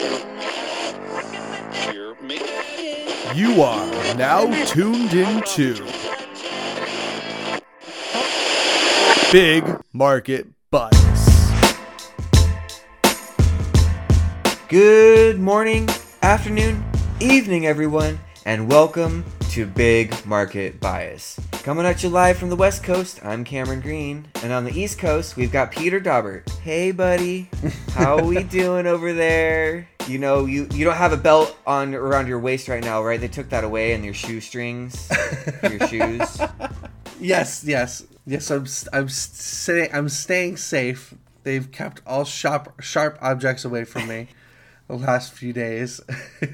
You are now tuned into Big Market Bias. Good morning, afternoon, evening, everyone, and welcome to Big Market Bias. Coming at you live from the West Coast, I'm Cameron Green, and on the East Coast, we've got Peter Daubert. Hey, buddy, how are we doing over there? You know, you don't have a belt on around your waist right now, right? They took that away and your shoestrings, your shoes. Yes. I'm staying safe. They've kept all sharp objects away from me the last few days.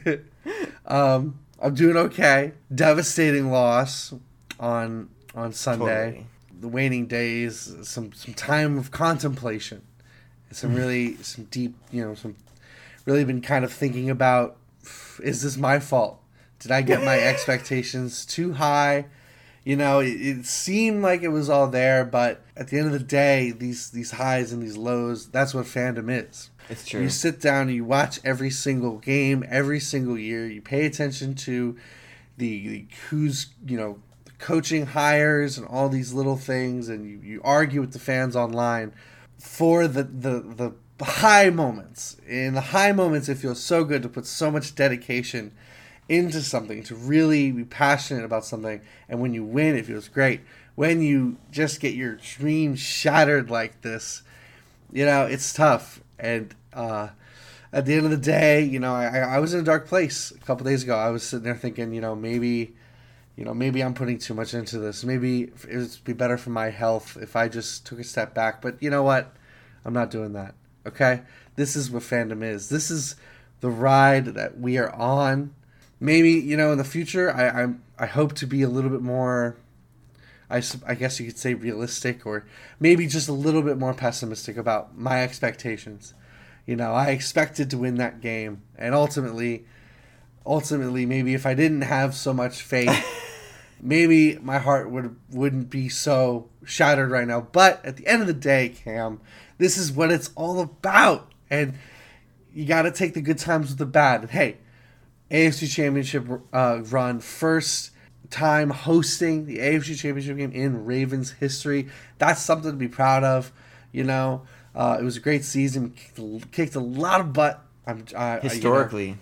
I'm doing okay. Devastating loss on Sunday. Totally. The waning days, some time of contemplation, some deep, really been kind of thinking about, is this my fault? Did I get my expectations too high? It seemed like it was all there, but at the end of the day, these highs and these lows, that's what fandom is. It's true. You sit down and you watch every single game, every single year. You pay attention to the coaching hires and all these little things, and you argue with the fans online for the high moments. In the high moments, it feels so good to put so much dedication into something, to really be passionate about something, and when you win, it feels great. When you just get your dreams shattered like this, it's tough. And at the end of the day, I was in a dark place a couple days ago. I was sitting there thinking, maybe I'm putting too much into this. Maybe it would be better for my health if I just took a step back. But you know what? I'm not doing that. Okay? This is what fandom is. This is the ride that we are on. Maybe, in the future, I hope to be a little bit more, I guess you could say, realistic, or maybe just a little bit more pessimistic about my expectations. I expected to win that game, and ultimately, maybe if I didn't have so much faith, maybe my heart wouldn't be so shattered right now. But at the end of the day, Cam, this is what it's all about, and you got to take the good times with the bad. And hey, AFC Championship run, first time hosting the AFC Championship game in Ravens history. That's something to be proud of. It was a great season. Kicked a lot of butt. Historically.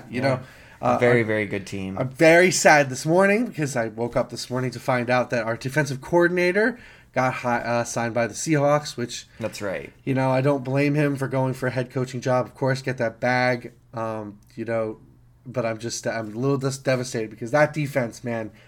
A very, very good team. I'm very sad this morning because I woke up this morning to find out that our defensive coordinator got signed by the Seahawks, which... That's right. I don't blame him for going for a head coaching job. Of course, get that bag, but I'm a little just devastated because that defense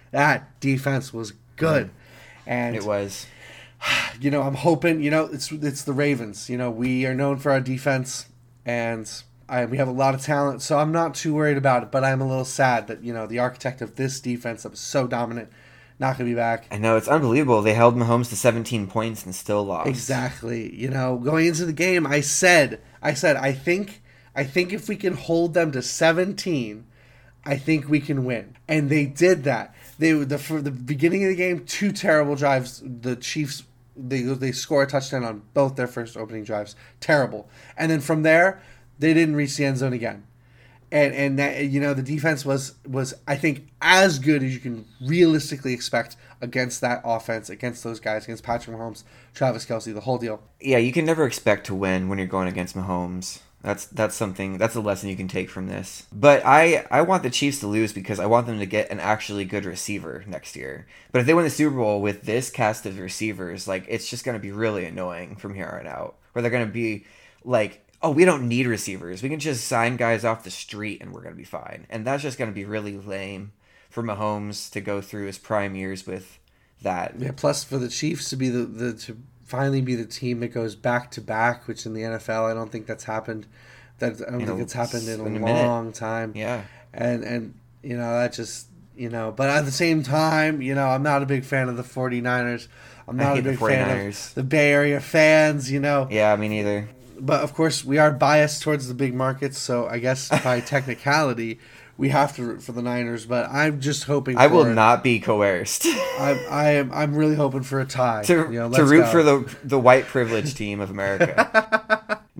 was good. And it was. I'm hoping, it's the Ravens. We are known for our defense, and we have a lot of talent, so I'm not too worried about it, but I'm a little sad that, the architect of this defense that was so dominant, not going to be back. I know, it's unbelievable. They held Mahomes to 17 points and still lost. Exactly. Going into the game, I said, I think if we can hold them to 17, I think we can win. And they did that. For the beginning of the game, 2 terrible drives. The Chiefs, they score a touchdown on both their first opening drives. Terrible. And then from there, they didn't reach the end zone again. And that, the defense was I think as good as you can realistically expect against that offense, against those guys, against Patrick Mahomes, Travis Kelce, the whole deal. Yeah, you can never expect to win when you're going against Mahomes. That's a lesson you can take from this. But I want the Chiefs to lose because I want them to get an actually good receiver next year. But if they win the Super Bowl with this cast of receivers, it's just going to be really annoying from here on out. Where they're going to be like, oh, we don't need receivers. We can just sign guys off the street and we're going to be fine. And that's just going to be really lame for Mahomes to go through his prime years with that. Yeah, plus for the Chiefs to be to finally be the team that goes back to back, which in the NFL I don't think that's happened. I don't think it's happened in a long time. Yeah. And that just but at the same time, I'm not a big fan of the 49ers. I'm not a big fan of the Bay Area fans, Yeah, me neither. But of course we are biased towards the big markets, so I guess by technicality we have to root for the Niners, but I'm just hoping I will not be coerced. I'm really hoping for a tie. to root for the white privilege team of America.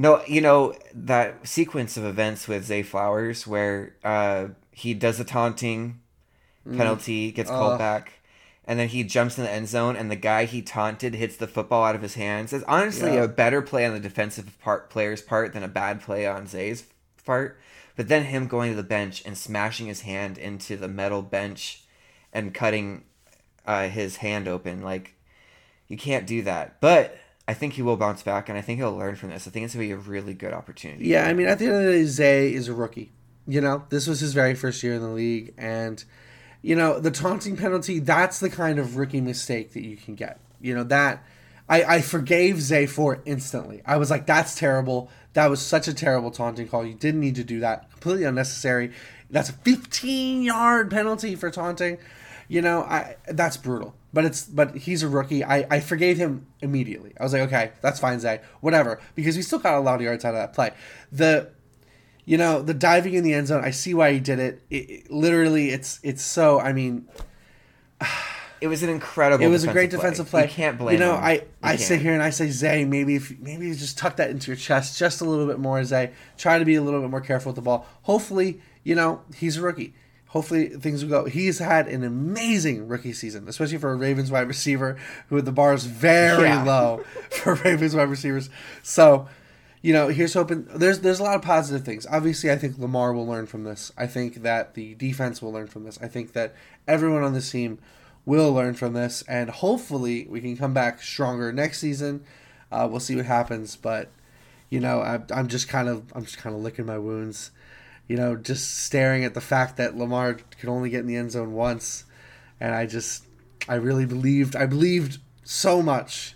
No, that sequence of events with Zay Flowers where he does a taunting penalty, gets called back, and then he jumps in the end zone, and the guy he taunted hits the football out of his hands. It's honestly a better play on the defensive player's part than a bad play on Zay's part. But then him going to the bench and smashing his hand into the metal bench and cutting his hand open, like, you can't do that. But I think he will bounce back, and I think he'll learn from this. I think it's going to be a really good opportunity. Yeah, I mean, at the end of the day, Zay is a rookie. This was his very first year in the league, and, the taunting penalty, that's the kind of rookie mistake that you can get. That I forgave Zay for it instantly. I was like, that's terrible. That was such a terrible taunting call. You didn't need to do that. Completely unnecessary. That's a 15-yard penalty for taunting. That's brutal. But he's a rookie. I forgave him immediately. I was like, okay, that's fine, Zay. Whatever. Because we still got a lot of yards out of that play. The diving in the end zone, I see why he did it. Literally, it's so, I mean... It was an incredible. It was a great defensive play. You can't blame him. I sit here and I say, Zay, maybe you just tuck that into your chest just a little bit more, Zay. Try to be a little bit more careful with the ball. Hopefully, he's a rookie. Hopefully things will go. He's had an amazing rookie season, especially for a Ravens wide receiver who the bar is very low for Ravens wide receivers. So, here's hoping. There's a lot of positive things. Obviously, I think Lamar will learn from this. I think that the defense will learn from this. I think that everyone on this team will learn from this, and hopefully we can come back stronger next season. We'll see what happens, but I'm just kind of licking my wounds, just staring at the fact that Lamar could only get in the end zone once, and I really believed so much,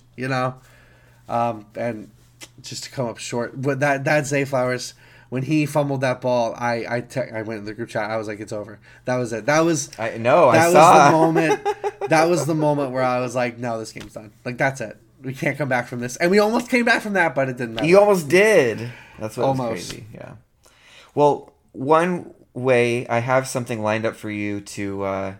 and just to come up short. But that Zay Flowers, when he fumbled that ball, I went in the group chat. I was like, it's over. That was it. That was the moment. That was the moment where I was like, no, this game's done. Like, that's it. We can't come back from this. And we almost came back from that, but it didn't matter. You almost did. That's what was crazy. Yeah. Well, one way, I have something lined up for you to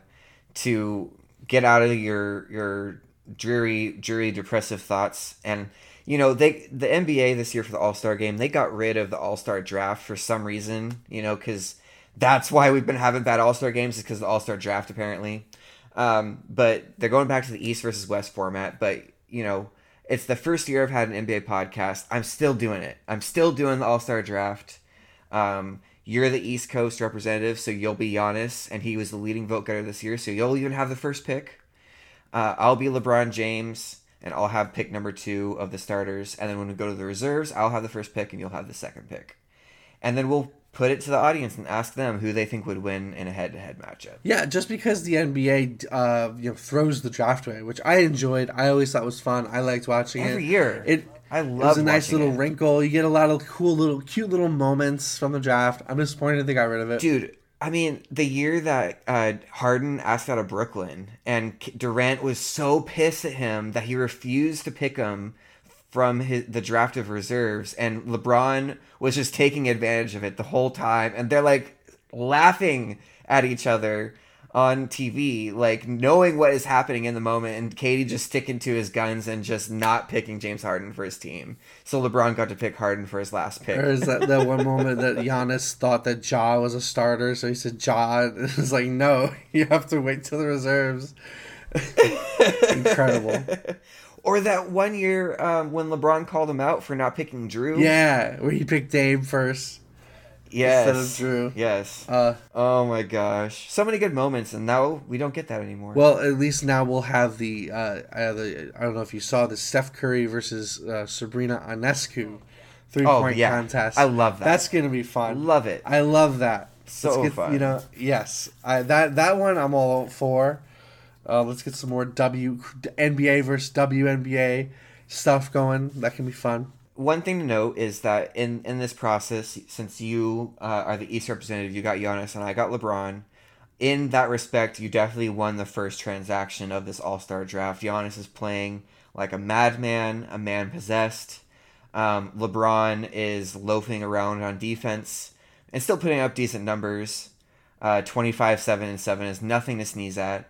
get out of your dreary, depressive thoughts. And the NBA this year for the All-Star game, they got rid of the All-Star draft for some reason, because that's why we've been having bad All-Star games, is because of the All-Star draft, apparently. But they're going back to the East versus West format. But, it's the first year I've had an NBA podcast. I'm still doing it. I'm still doing the All-Star draft. You're the East Coast representative, so you'll be Giannis, and he was the leading vote getter this year, so you'll even have the first pick. I'll be LeBron James, and I'll have pick number 2 of the starters. And then when we go to the reserves, I'll have the first pick, and you'll have the second pick. And then we'll put it to the audience and ask them who they think would win in a head-to-head matchup. Yeah, just because the NBA throws the draft away, which I enjoyed. I always thought was fun. I liked watching every year. I love it. It was a nice little wrinkle. You get a lot of cute little moments from the draft. I'm disappointed they got rid of it. Dude, I mean, the year that Harden asked out of Brooklyn and Durant was so pissed at him that he refused to pick him from the draft of reserves, and LeBron was just taking advantage of it the whole time, and they're like laughing at each other on TV, like knowing what is happening in the moment, and KD just sticking to his guns and just not picking James Harden for his team. So LeBron got to pick Harden for his last pick. Or is that one moment that Giannis thought that Ja was a starter, so he said Ja, and it was like, no, you have to wait till the reserves. Incredible. Or that one year when LeBron called him out for not picking Drew. Yeah, where he picked Dame first. Yes. Instead of Drew. Yes. Oh my gosh. So many good moments, and now we don't get that anymore. Well, at least now we'll have the I don't know if you saw the Steph Curry versus Sabrina Ionescu 3-point contest. I love that. That's going to be fun. Love it. I love that. So fun. Yes. That one I'm all for. Let's get some more NBA versus WNBA stuff going. That can be fun. One thing to note is that in this process, since you are the East representative, you got Giannis and I got LeBron. In that respect, you definitely won the first transaction of this All-Star draft. Giannis is playing like a madman, a man possessed. LeBron is loafing around on defense and still putting up decent numbers. 25, 7, and 7 is nothing to sneeze at.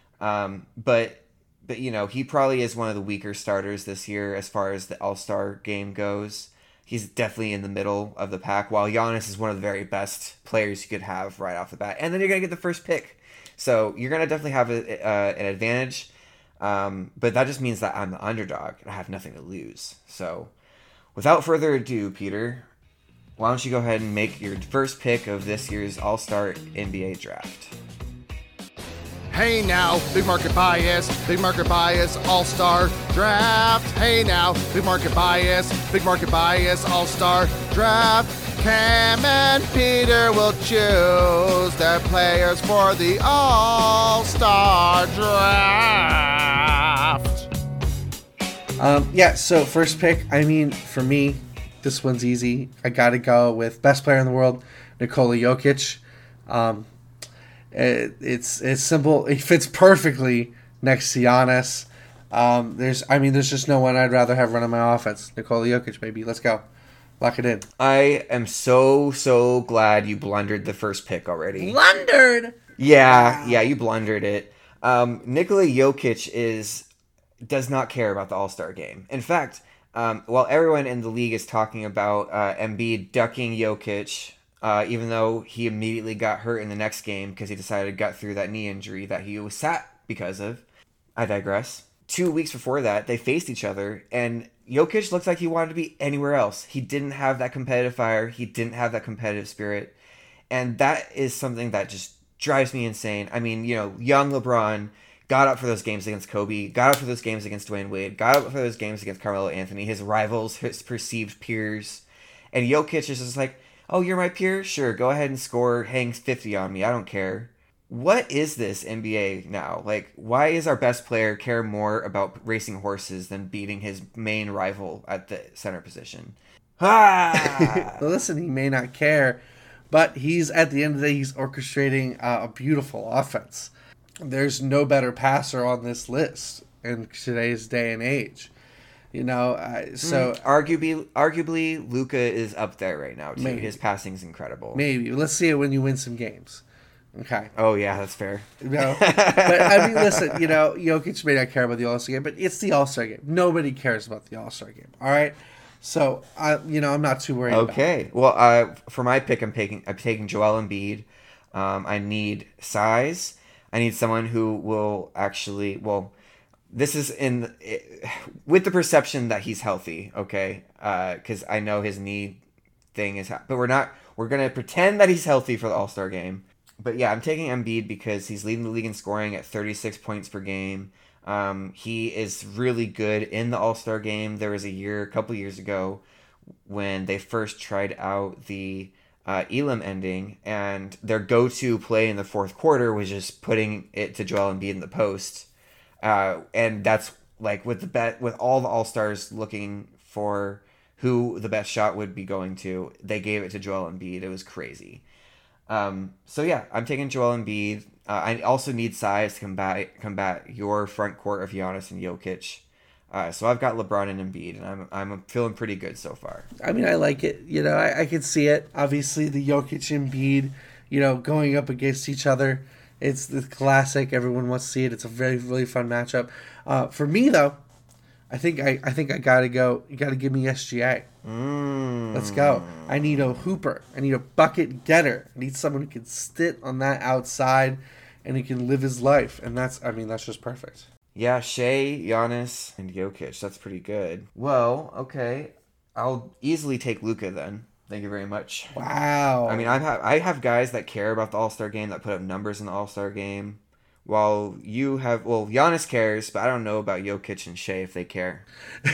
But he probably is one of the weaker starters this year as far as the All-Star game goes. He's definitely in the middle of the pack, while Giannis is one of the very best players you could have right off the bat. And then you're going to get the first pick. So you're going to definitely have an advantage. But that just means that I'm the underdog and I have nothing to lose. So without further ado, Peter, why don't you go ahead and make your first pick of this year's All-Star NBA draft? Hey now, big market bias, all-star draft. Hey now, big market bias, all-star draft. Cam and Peter will choose their players for the all-star draft. So first pick, I mean, for me, this one's easy. I got to go with best player in the world, Nikola Jokic. It's simple. He fits perfectly next to Giannis. There's just no one I'd rather have running my offense. Nikola Jokic, baby. Let's go. Lock it in. I am so glad you blundered the first pick already. Blundered? Yeah, you blundered it. Nikola Jokic does not care about the All-Star game. In fact, while everyone in the league is talking about Embiid ducking Jokic, even though he immediately got hurt in the next game because he decided to gut through that knee injury that he was sat because of. I digress. 2 weeks before that, they faced each other, and Jokic looked like he wanted to be anywhere else. He didn't have that competitive fire. He didn't have that competitive spirit. And that is something that just drives me insane. I mean, young LeBron got up for those games against Kobe, got up for those games against Dwayne Wade, got up for those games against Carmelo Anthony, his rivals, his perceived peers. And Jokic is just like, oh, you're my peer? Sure, go ahead and score, hang 50 on me. I don't care. What is this NBA now? Like, why is our best player care more about racing horses than beating his main rival at the center position? Well, listen, he may not care, but at the end of the day, he's orchestrating a beautiful offense. There's no better passer on this list in today's day and age. Arguably, Luka is up there right now too. Maybe. His passing's incredible. Maybe. Let's see it when you win some games. Okay. Oh yeah, that's fair. But I mean, listen. Jokic may not care about the All-Star game, but it's the All-Star game. Nobody cares about the All-Star game. All right. So I'm not too worried. Okay. About it. Well, for my pick, I'm taking Joel Embiid. I need size. I need someone who will actually. Well, this is with the perception that he's healthy. Okay. Because I know his knee thing is, but we're not. We're gonna pretend that he's healthy for the All-Star game. But yeah, I'm taking Embiid because he's leading the league in scoring at 36 points per game. He is really good in the All-Star game. There was a couple years ago, when they first tried out the Elam ending, and their go-to play in the fourth quarter was just putting it to Joel Embiid in the post. And that's like with all the All-Stars looking for who the best shot would be going to, they gave it to Joel Embiid. It was crazy. So yeah, I'm taking Joel Embiid. I also need size to combat your front court of Giannis and Jokic. So I've got LeBron and Embiid, and I'm feeling pretty good so far. I mean, I like it. I can see it. Obviously, the Jokic Embiid, going up against each other. It's the classic. Everyone wants to see it. It's a very, really fun matchup. For me, though, I think I gotta go. You gotta give me SGA. Let's go. I need a hooper. I need a bucket getter. I need someone who can sit on that outside and he can live his life. And that's just perfect. Yeah, Shea, Giannis, and Jokic. That's pretty good. Well, okay. I'll easily take Luka then. Thank you very much. Wow. I mean, I have guys that care about the All-Star game, that put up numbers in the All-Star game. While you have, Giannis cares, but I don't know about Jokic and Shea if they care.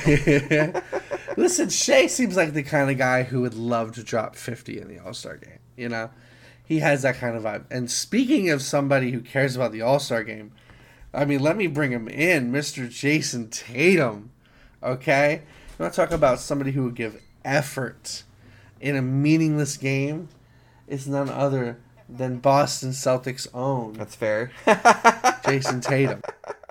Listen, Shea seems like the kind of guy who would love to drop 50 in the All-Star game. He has that kind of vibe. And speaking of somebody who cares about the All-Star game, I mean, let me bring him in, Mr. Jason Tatum. Okay? You want to talk about somebody who would give effort in a meaningless game? It's none other than Boston Celtics' own. That's fair. Jason Tatum.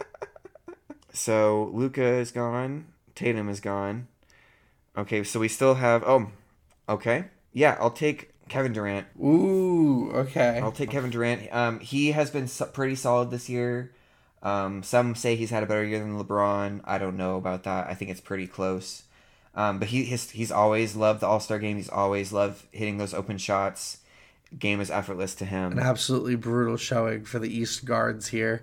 So Luka is gone. Tatum is gone. Okay, so we still have... okay. Yeah, I'll take Kevin Durant. Ooh, okay. I'll take Kevin Durant. He has been pretty solid this year. Some say he's had a better year than LeBron. I don't know about that. I think it's pretty close. But he's always loved the All-Star game. He's always loved hitting those open shots. Game is effortless to him. An absolutely brutal showing for the East guards here.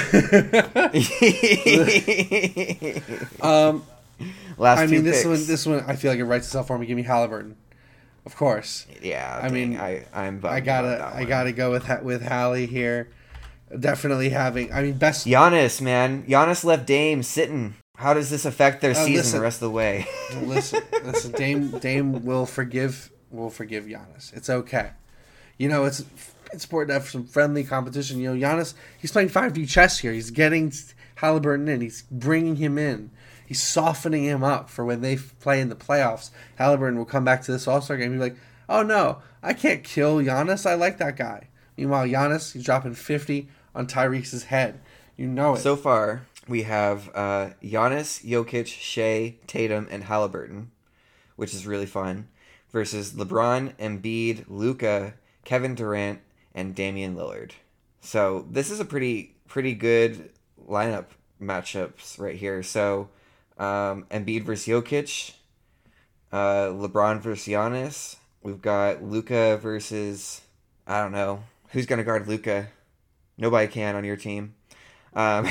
Last I mean, two picks. this one, I feel like it writes itself for me. Give me Halliburton, of course. Yeah, I mean, I'm bummed I about that one. gotta go with Hallie here. Definitely having. I mean, best. Giannis, man. Giannis left Dame sitting. How does this affect their season listen. the rest of the way? Listen. Dame will forgive Giannis. It's okay. You know, it's important to have some friendly competition. You know, Giannis, he's playing 5D chess here. He's getting Halliburton in. He's bringing him in. He's softening him up for when they play in the playoffs. Halliburton will come back to this All-Star game and be like, oh no, I can't kill Giannis. I like that guy. Meanwhile, Giannis, he's dropping 50 on Tyrese's head. You know it. So far, we have Giannis, Jokic, Shea, Tatum, and Halliburton, which is really fun, versus LeBron, Embiid, Luka, Kevin Durant, and Damian Lillard. So this is a pretty good lineup matchups right here. So Embiid versus Jokic, LeBron versus Giannis. We've got Luka versus, I don't know, who's going to guard Luka? Nobody can on your team. I'll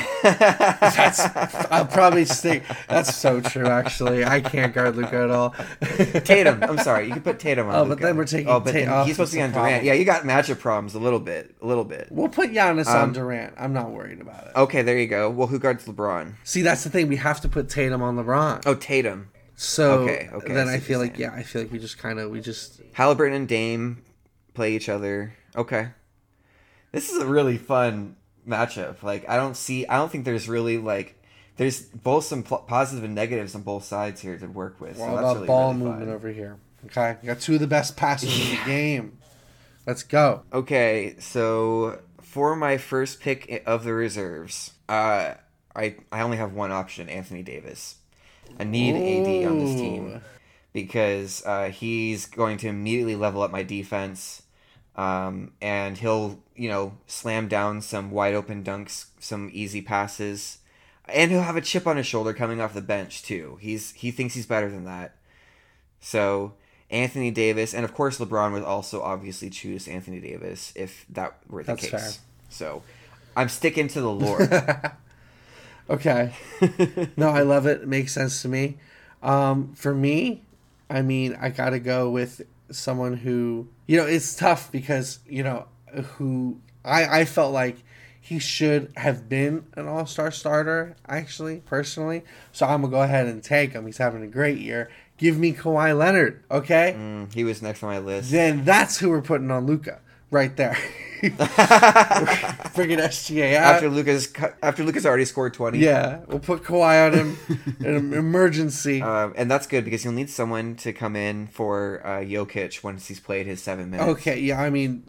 probably stick. That's so true, actually. I can't guard Luka at all. Tatum. I'm sorry. You can put Tatum on Luka. But then we're taking but Tatum then off. he's supposed to be on That's the problem. Durant. Yeah, you got matchup problems a little bit. We'll put Giannis on Durant. I'm not worried about it. Okay, there you go. Well, who guards LeBron? See, that's the thing. We have to put Tatum on LeBron. Oh, Tatum. So Okay, then I see I what feel you're like, saying. I feel like we just Halliburton and Dame play each other. Okay. This is a really fun matchup. Like, I don't think there's really, like, there's both some positive and negatives on both sides here to work with. we're So all that's about really, ball really movement fun. over here. Okay, you got two of the best passers in the game. Let's go. Okay, so for my first pick of the reserves, I only have one option, Anthony Davis. I need AD on this team because he's going to immediately level up my defense, and he'll, slam down some wide open dunks, some easy passes, and he'll have a chip on his shoulder coming off the bench too. He thinks he's better than that. So Anthony Davis, and of course LeBron would also obviously choose Anthony Davis if that were the That's case. fair. So I'm sticking to the lore. Okay. No, I love it. It makes sense to me. For me, I mean, I got to go with someone who, it's tough because, who I felt like he should have been an all-star starter, actually, personally. So I'm going to go ahead and take him. He's having a great year. Give me Kawhi Leonard, okay? He was next on my list. Then that's who we're putting on Luka right there. Friggin' SGA out. After Lucas already scored 20. Yeah, we'll put Kawhi on him in an emergency. And that's good because you'll need someone to come in for Jokic once he's played his 7 minutes. Okay, yeah, I mean,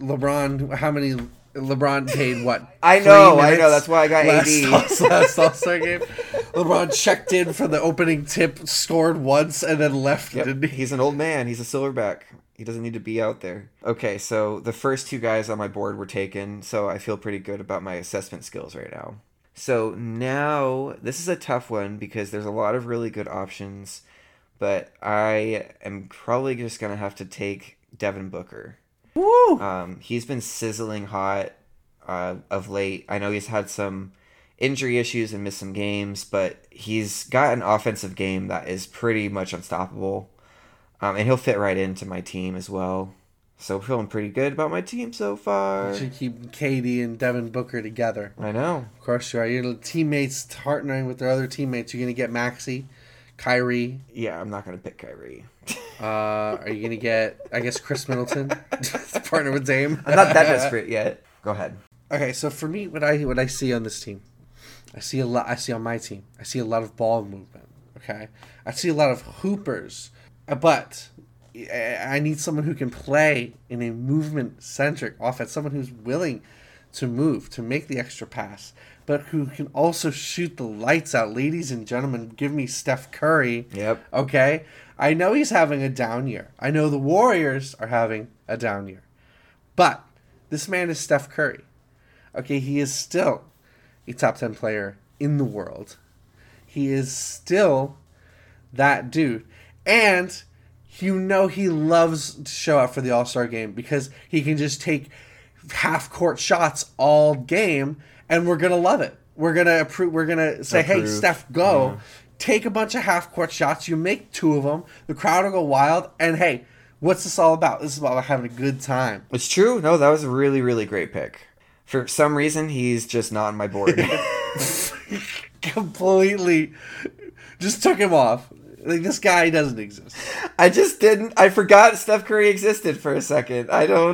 LeBron paid what? I 3 know, minutes that's why I got AD. Last All-Star game. LeBron checked in for the opening tip, scored once, and then left. Yep. Didn't he? He's an old man. He's a silverback. He doesn't need to be out there. Okay, so the first 2 guys on my board were taken, so I feel pretty good about my assessment skills right now. So now, this is a tough one because there's a lot of really good options, but I am probably just going to have to take Devin Booker. Woo! He's been sizzling hot of late. I know he's had some injury issues and missed some games, but he's got an offensive game that is pretty much unstoppable. And he'll fit right into my team as well. So feeling pretty good about my team so far. You should keep Katie and Devin Booker together. I know. Of course you are. Your teammates partnering with their other teammates. You're going to get Maxey, Kyrie. Yeah, I'm not going to pick Kyrie. Are you going to get, I guess, Chris Middleton to partner with Dame? I'm not that desperate yet. Go ahead. Okay, so for me, what I see on this team, I see on my team, I see a lot of ball movement. Okay, I see a lot of hoopers, but I need someone who can play in a movement-centric offense, someone who's willing to move, to make the extra pass, but who can also shoot the lights out. Ladies and gentlemen, give me Steph Curry. Yep. Okay, I know he's having a down year. I know the Warriors are having a down year, but this man is Steph Curry. Okay, he is still a top 10 player in the world. He is still that dude. And he loves to show up for the All-Star game because he can just take half-court shots all game, and we're going to love it. We're going to approve. We're going to say, hey, Steph, go. Yeah. Take a bunch of half-court shots. You make 2 of them. The crowd will go wild. And, hey, what's this all about? This is about having a good time. It's true. No, that was a really, really great pick. For some reason, he's just not on my board. Completely just took him off. Like, this guy doesn't exist. I forgot Steph Curry existed for a second.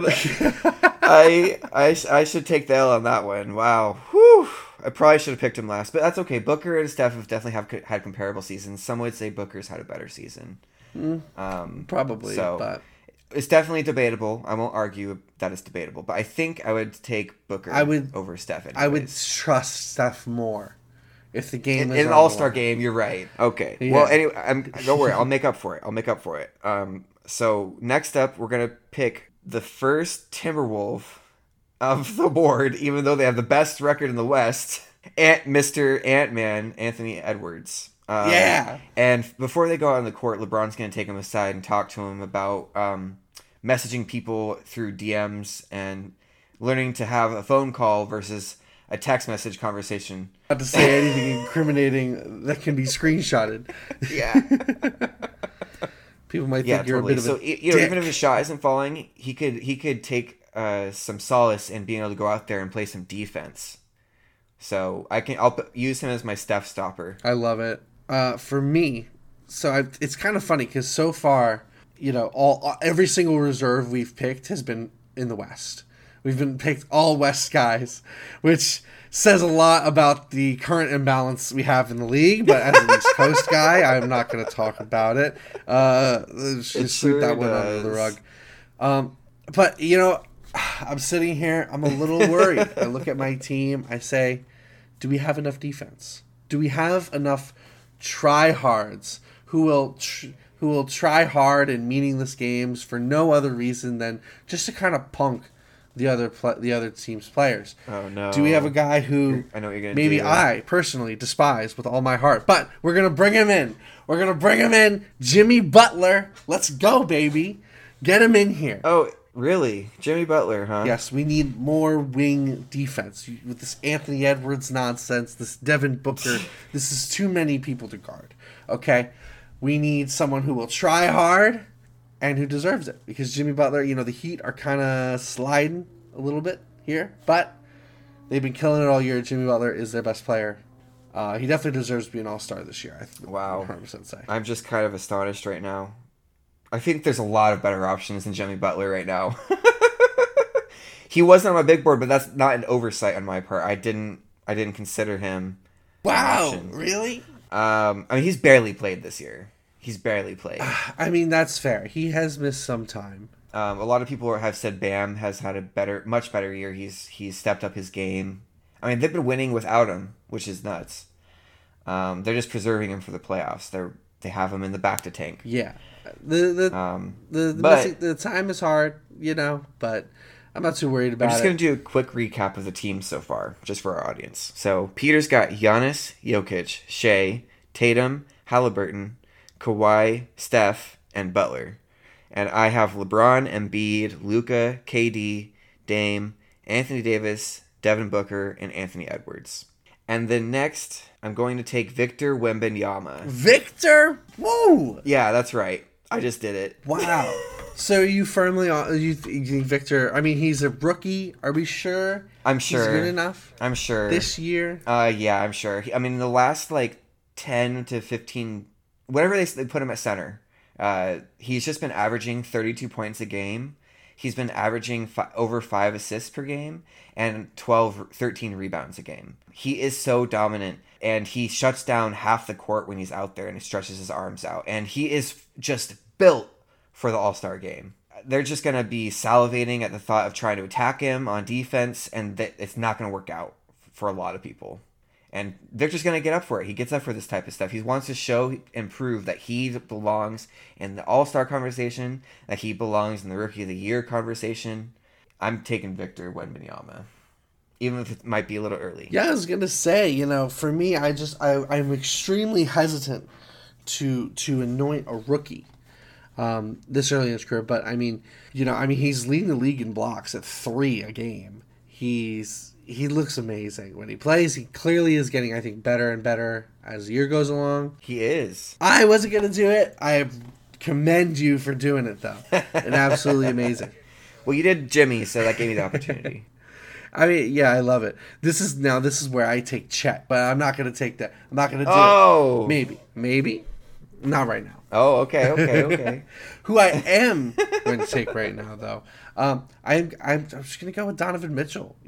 I should take the L on that one. Wow. Whew. I probably should have picked him last, but that's okay. Booker and Steph have definitely had comparable seasons. Some would say Booker's had a better season. Probably, so but it's definitely debatable. I won't argue that it's debatable, but I think I would take Booker over Steph anyways. I would trust Steph more if the game is in an All-Star game. You're right. Okay. Yeah. Well, anyway, don't worry. I'll make up for it. So next up, we're gonna pick the first Timberwolf of the board, even though they have the best record in the West, Mr. Ant-Man, Anthony Edwards. Yeah. And before they go out on the court, LeBron's going to take him aside and talk to him about messaging people through DMs and learning to have a phone call versus a text message conversation. Not to say anything incriminating that can be screenshotted. Yeah. People might think you're totally. a bit of a dick. Even if his shot isn't falling, he could take some solace in being able to go out there and play some defense. So I'll use him as my Steph stopper. I love it. For me, it's kind of funny because so far, every single reserve we've picked has been in the West. We've been picked all West guys, which says a lot about the current imbalance we have in the league. But as an East Coast guy, I'm not going to talk about it. Just sweep that one under the rug. But I'm sitting here. I'm a little worried. I look at my team. I say, do we have enough defense? Do we have enough tryhards who will try hard in meaningless games for no other reason than just to kind of punk the other team's players? Oh no! Do we have a guy who I know what you're gonna maybe do. I personally despise with all my heart, but we're gonna bring him in. We're gonna bring him in, Jimmy Butler. Let's go, baby! Get him in here. Oh, really? Jimmy Butler, huh? Yes, we need more wing defense. With this Anthony Edwards nonsense, this Devin Booker, this is too many people to guard. Okay? We need someone who will try hard and who deserves it. Because Jimmy Butler, the Heat are kind of sliding a little bit here, but they've been killing it all year. Jimmy Butler is their best player. He definitely deserves to be an all-star this year, Wow. 100% say. I'm just kind of astonished right now. I think there's a lot of better options than Jimmy Butler right now. He wasn't on my big board, but that's not an oversight on my part. I didn't consider him. Wow, really? He's barely played this year. He's barely played. I mean, that's fair. He has missed some time. A lot of people have said Bam has had a much better year. He's stepped up his game. I mean, they've been winning without him, which is nuts. They're just preserving him for the playoffs. They have him in the back to tank. Yeah. The time is hard, but I'm not too worried about it. I'm just going to do a quick recap of the team so far, just for our audience. So, Peter's got Giannis, Jokic, Shea, Tatum, Halliburton, Kawhi, Steph, and Butler. And I have LeBron, Embiid, Luka, KD, Dame, Anthony Davis, Devin Booker, and Anthony Edwards. And then next, I'm going to take Victor Wembanyama. Victor? Whoa! Yeah, that's right. I just did it. Wow. So you firmly you think Victor? I mean, he's a rookie. Are we sure? I'm sure. He's good enough. I'm sure. This year? Yeah, I'm sure. I mean, in the last 10 to 15, whatever they put him at center, he's just been averaging 32 points a game. He's been averaging over 5 assists per game and 13 rebounds a game. He is so dominant, and he shuts down half the court when he's out there and he stretches his arms out. And he is just built for the All-Star game. They're just going to be salivating at the thought of trying to attack him on defense, and it's not going to work out for a lot of people. And Victor's going to get up for it. He gets up for this type of stuff. He wants to show and prove that he belongs in the All-Star conversation, that he belongs in the Rookie of the Year conversation. I'm taking Victor Wembanyama, even if it might be a little early. Yeah, I was going to say, for me, I'm extremely hesitant to anoint a rookie this early in his career. But I mean, he's leading the league in blocks at 3 a game. He looks amazing when he plays. He clearly is getting, I think, better and better as the year goes along. He is. I wasn't gonna do it. I commend you for doing it though. And absolutely amazing. Well, you did Jimmy, so that gave me the opportunity. I mean, yeah, I love it. This is where I take Chet, but I'm not going to take that. I'm not going to do it. Maybe. Not right now. Oh, okay. Who I am going to take right now, though, I'm just going to go with Donovan Mitchell.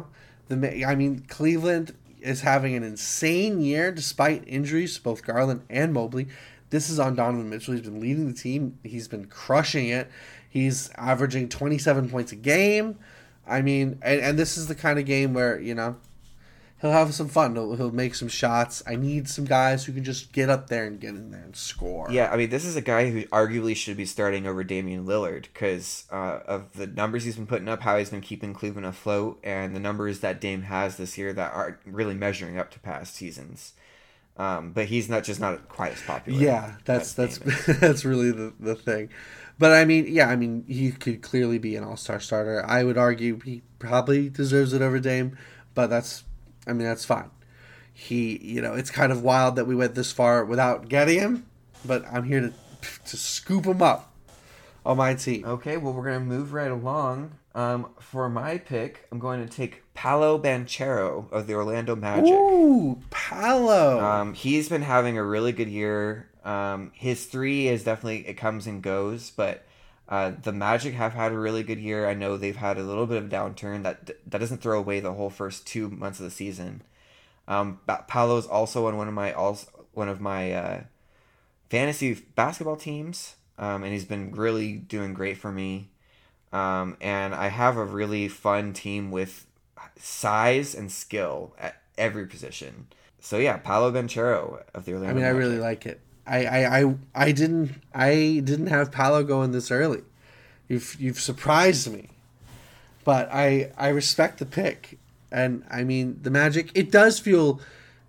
Cleveland is having an insane year despite injuries to both Garland and Mobley. This is on Donovan Mitchell. He's been leading the team. He's been crushing it. He's averaging 27 points a game. I mean, and this is the kind of game where, he'll have some fun. He'll make some shots. I need some guys who can just get up there and get in there and score. Yeah, I mean, this is a guy who arguably should be starting over Damian Lillard because of the numbers he's been putting up, how he's been keeping Cleveland afloat, and the numbers that Dame has this year that are really measuring up to past seasons. But he's not quite as popular. Yeah, that's that's really the thing. But I mean, he could clearly be an all-star starter. I would argue he probably deserves it over Dame, but that's fine. It's kind of wild that we went this far without getting him, but I'm here to scoop him up on my team. Okay, well, we're going to move right along. For my pick, I'm going to take Paolo Banchero of the Orlando Magic. Ooh, Paolo. He's been having a really good year. His 3 is definitely, it comes and goes, but the Magic have had a really good year. I know they've had a little bit of a downturn that doesn't throw away the whole first 2 months of the season. Paolo's also on one of my fantasy basketball teams, and he's been really doing great for me. And I have a really fun team with size and skill at every position. So yeah, Paolo Banchero of the Orlando Magic. I really like it. I didn't have Paolo going this early. You've surprised me, but I respect the pick, and I mean the Magic. It does feel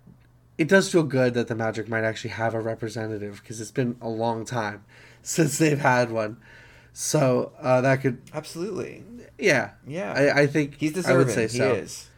good that the Magic might actually have a representative because it's been a long time since they've had one. So that could absolutely, yeah. I think he's deserving. I would say so. He is.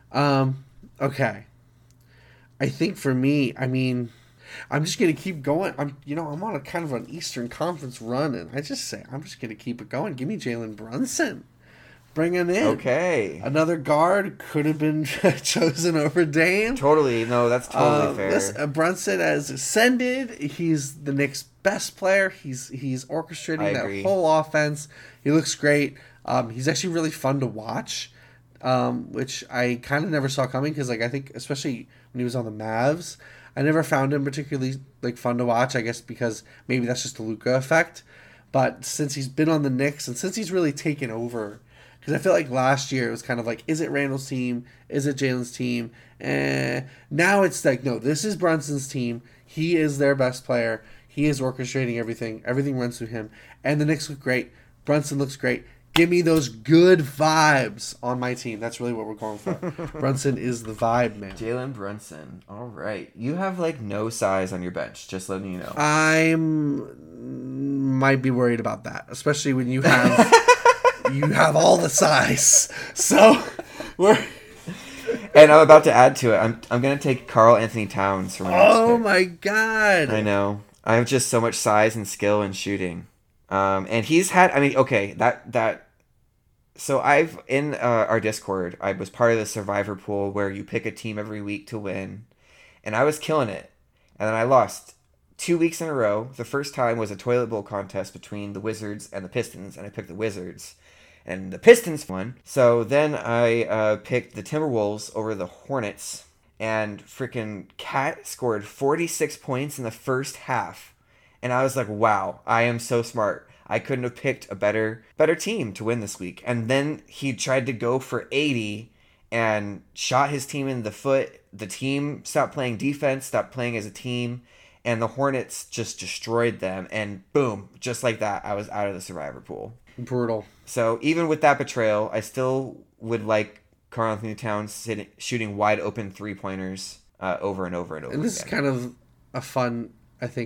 Okay. I think for me, I mean, I'm just gonna keep going. I'm on a kind of an Eastern Conference run, and I'm just gonna keep it going. Give me Jalen Brunson. Bring him in. Okay. Another guard could have been chosen over Dame. Totally. No, that's totally fair. Brunson has ascended. He's the Knicks' best player. He's orchestrating that whole offense. He looks great. He's actually really fun to watch, which I kind of never saw coming because, I think especially when he was on the Mavs, I never found him particularly fun to watch. I guess because maybe that's just the Luka effect. But since he's been on the Knicks and since he's really taken over. Because I feel like last year it was kind of is it Randall's team? Is it Jalen's team? Now it's no, this is Brunson's team. He is their best player. He is orchestrating everything. Everything runs through him. And the Knicks look great. Brunson looks great. Give me those good vibes on my team. That's really what we're going for. Brunson is the vibe, man. Jalen Brunson. All right. You have no size on your bench, just letting you know. Might be worried about that, especially when you have... You have all the size, so we're. And I'm about to add to it. I'm gonna take Karl Anthony Towns for my next pick. My god! I know. I have just so much size and skill and shooting, and he's had. I mean, okay, that. So I've in our Discord, I was part of the Survivor pool where you pick a team every week to win, and I was killing it, and then I lost 2 weeks in a row. The first time was a toilet bowl contest between the Wizards and the Pistons, and I picked the Wizards. And the Pistons won. So then I picked the Timberwolves over the Hornets. And freaking Cat scored 46 points in the first half. And I was like, wow, I am so smart. I couldn't have picked a better team to win this week. And then he tried to go for 80 and shot his team in the foot. The team stopped playing defense, stopped playing as a team. And the Hornets just destroyed them. And boom, just like that, I was out of the Survivor pool. Brutal. So even with that betrayal, I still would like Karl Anthony Towns shooting wide open 3-pointers over and over and over. And this again. is kind of a fun, I think,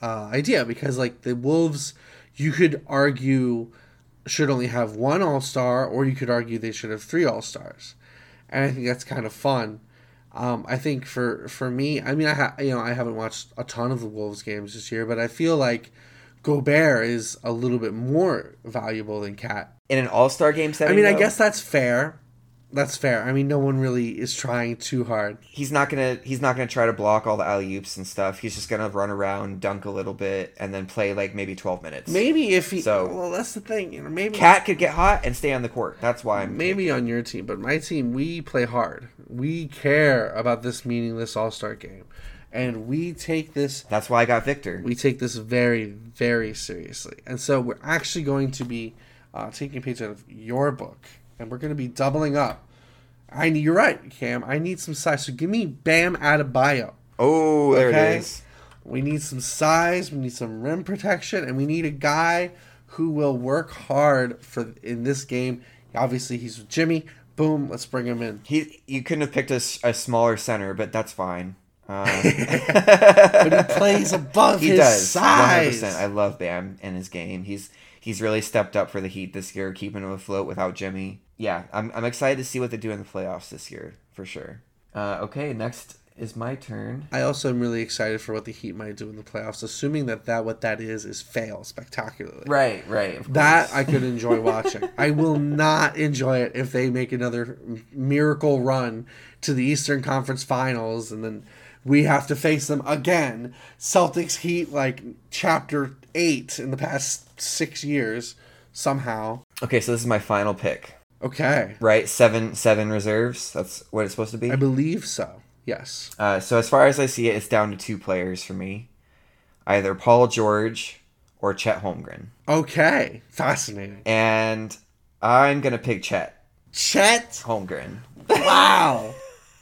idea because like the Wolves, you could argue should only have one All-Star, or you could argue they should have 3 All-Stars, and I think that's kind of fun. I think for me, I mean, I haven't watched a ton of the Wolves games this year, but I feel like Gobert is a little bit more valuable than Cat. In an All-Star game setting, I mean, though, I guess that's fair. That's fair. I mean, no one really is trying too hard. he's not gonna try to block all the alley-oops and stuff. He's just gonna run around, dunk a little bit, and then play like maybe 12 minutes. Maybe if he... So- well, that's the thing. You know, maybe... Cat could get hot and stay on the court. That's why I'm Maybe on your team, but my team, we play hard. We care about this meaningless All-Star game. And we take this... That's why I got Victor. We take this very, very seriously. And so we're actually going to be taking a page out of your book. And we're going to be doubling up. You're right, Cam. I need some size. So give me Bam Adebayo. Oh, there Okay? it is. We need some size. We need some rim protection. And we need a guy who will work hard in this game. Obviously, he's with Jimmy. Boom. Let's bring him in. You couldn't have picked a smaller center, but that's fine. But he plays above He his does. size. 100%. I love Bam and his game. He's really stepped up for the Heat this year, keeping him afloat without Jimmy. Yeah, I'm excited to see what they do in the playoffs this year, for sure. Okay, next is my turn. I also am really excited for what the Heat might do in the playoffs, assuming that what that is fail spectacularly. Right, of That course. I could enjoy watching. I will not enjoy it if they make another miracle run to the Eastern Conference Finals and then we have to face them again. Celtics Heat like chapter 8 in the past 6 years somehow. Okay, so this is my final pick. Okay. Right, seven reserves. That's what it's supposed to be. I believe so. Yes. So as far as I see it, it's down to 2 players for me, either Paul George or Chet Holmgren. Okay. Fascinating. And I'm gonna pick Chet Chet. Holmgren. Wow.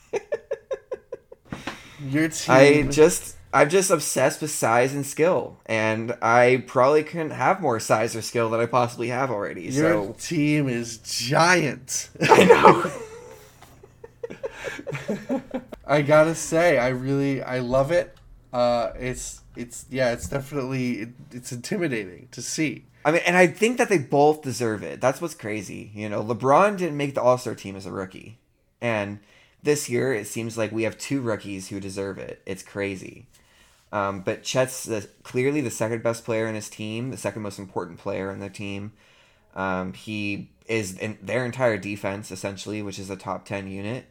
Your team. I'm just obsessed with size and skill, and I probably couldn't have more size or skill than I possibly have already. Your So team is giant. I know. I gotta say, I love it. It's definitely it's intimidating to see. I mean, and I think that they both deserve it. That's what's crazy. You know, LeBron didn't make the All-Star team as a rookie, and this year it seems like we have 2 rookies who deserve it. It's crazy. But Chet's clearly the second best player in his team, the second most important player in the team. He is in their entire defense, essentially, which is a top 10 unit.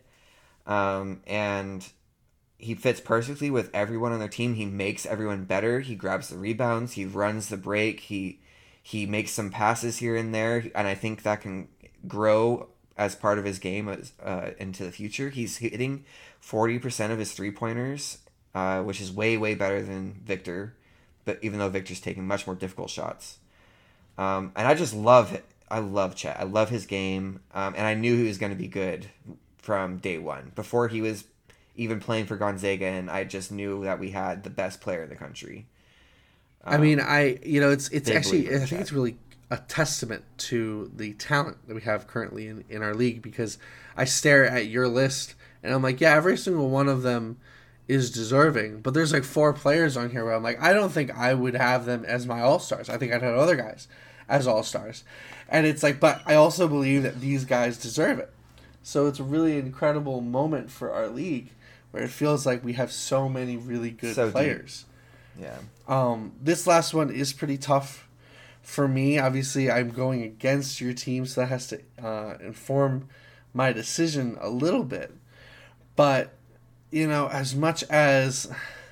And he fits perfectly with everyone on their team. He makes everyone better. He grabs the rebounds. He runs the break. He makes some passes here and there. And I think that can grow as part of his game into the future. He's hitting 40% of his three-pointers, which is way, way better than Victor, but even though Victor's taking much more difficult shots. And I just love it. I love Chet. I love his game, and I knew he was going to be good from day one. Before he was even playing for Gonzaga, and I just knew that we had the best player in the country. I mean, it's actually, believer in I think Chet. it's really a testament to the talent that we have currently in our league, because I stare at your list and I'm like, yeah, every single one of them is deserving, but there's like 4 players on here where I'm like, I don't think I would have them as my all-stars. I think I'd have other guys as all-stars. And it's like, but I also believe that these guys deserve it. So it's a really incredible moment for our league where it feels like we have so many really good So deep. players. Yeah. This last one is pretty tough for me. Obviously, I'm going against your team, so that has to inform my decision a little bit. But, you know, as much as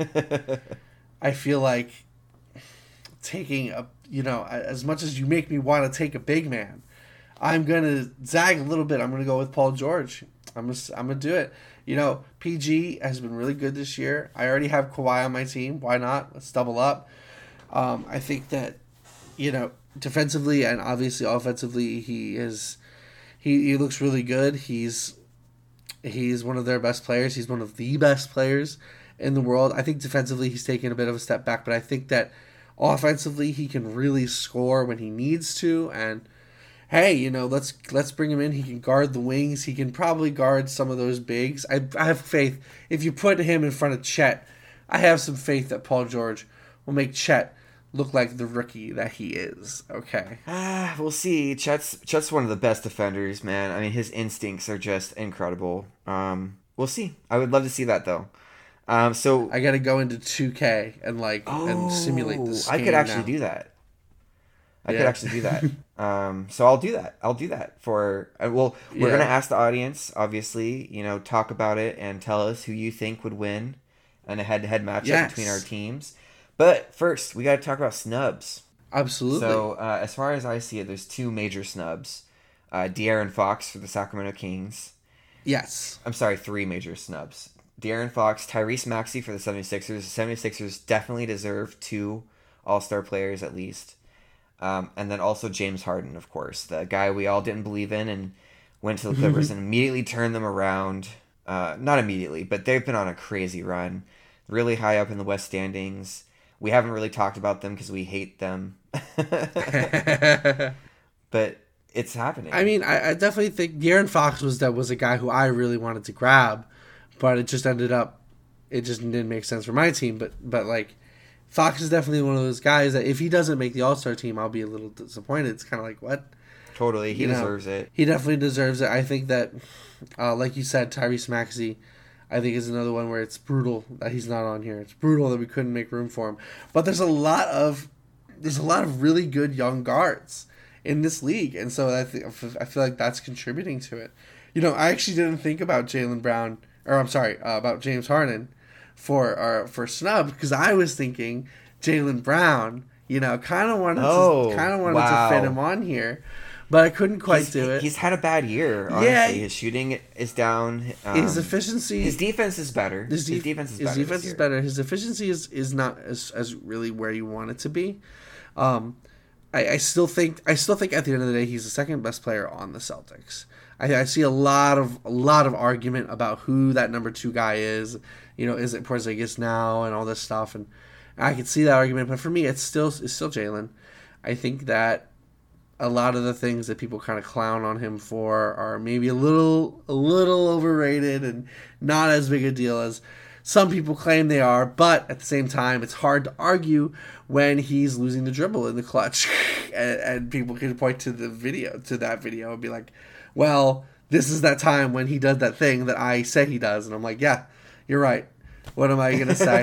I feel like taking as much as you make me want to take a big man, I'm going to zag a little bit. I'm going to go with Paul George. I'm gonna do it. You know, PG has been really good this year. I already have Kawhi on my team. Why not? Let's double up. I think that, you know, defensively and obviously offensively, he looks really good. He's one of their best players. He's one of the best players in the world. I think defensively he's taken a bit of a step back, but I think that offensively he can really score when he needs to. And hey, you know, let's bring him in. He can guard the wings. He can probably guard some of those bigs. I have faith. If you put him in front of Chet, I have some faith that Paul George will make Chet look like the rookie that he is. Okay. We'll see. Chet's one of the best defenders, man. I mean, his instincts are just incredible. We'll see. I would love to see that though. So I got to go into 2K and and simulate this. I could actually do that. I could actually do that. So I'll do that. I'll do that for. We're gonna ask the audience, obviously. Talk about it and tell us who you think would win in a head-to-head matchup between our teams. But first, we got to talk about snubs. Absolutely. So as far as I see it, there's two major snubs: De'Aaron Fox for the Sacramento Kings. Yes. I'm sorry, three major snubs. De'Aaron Fox, Tyrese Maxey for the 76ers. The 76ers definitely deserve 2 All-Star players at least. And then also James Harden, of course, the guy we all didn't believe in and went to the Clippers and immediately turned them around. Not immediately, but they've been on a crazy run. Really high up in the West standings. We haven't really talked about them because we hate them. But it's happening. I mean, I definitely think De'Aaron Fox was a guy who I really wanted to grab, but it just didn't make sense for my team. But Fox is definitely one of those guys that if he doesn't make the All-Star team, I'll be a little disappointed. It's kind of like, what? Totally. He deserves it. He definitely deserves it. I think that, like you said, Tyrese Maxey, I think is another one where it's brutal that he's not on here. It's brutal that we couldn't make room for him. But there's a lot of really good young guards in this league, and so I feel like that's contributing to it. I actually didn't think about about James Harden for snub because I was thinking Jaylen Brown. Kind of wanted to fit him on here, but I couldn't quite do it. He's had a bad year. Honestly. Yeah, his shooting is down. His efficiency, his defense is better. His defense is better. His efficiency is not as really where you want it to be. I still think at the end of the day he's the second best player on the Celtics. I see a lot of argument about who that number 2 guy is. Is it Porzingis now and all this stuff, and I can see that argument. But for me, it's still Jaylen. I think that a lot of the things that people kind of clown on him for are maybe a little overrated and not as big a deal as some people claim they are, but at the same time, it's hard to argue when he's losing the dribble in the clutch, and people can point to that video, and be like, "Well, this is that time when he does that thing that I say he does," and I'm like, "Yeah, you're right. What am I gonna say?"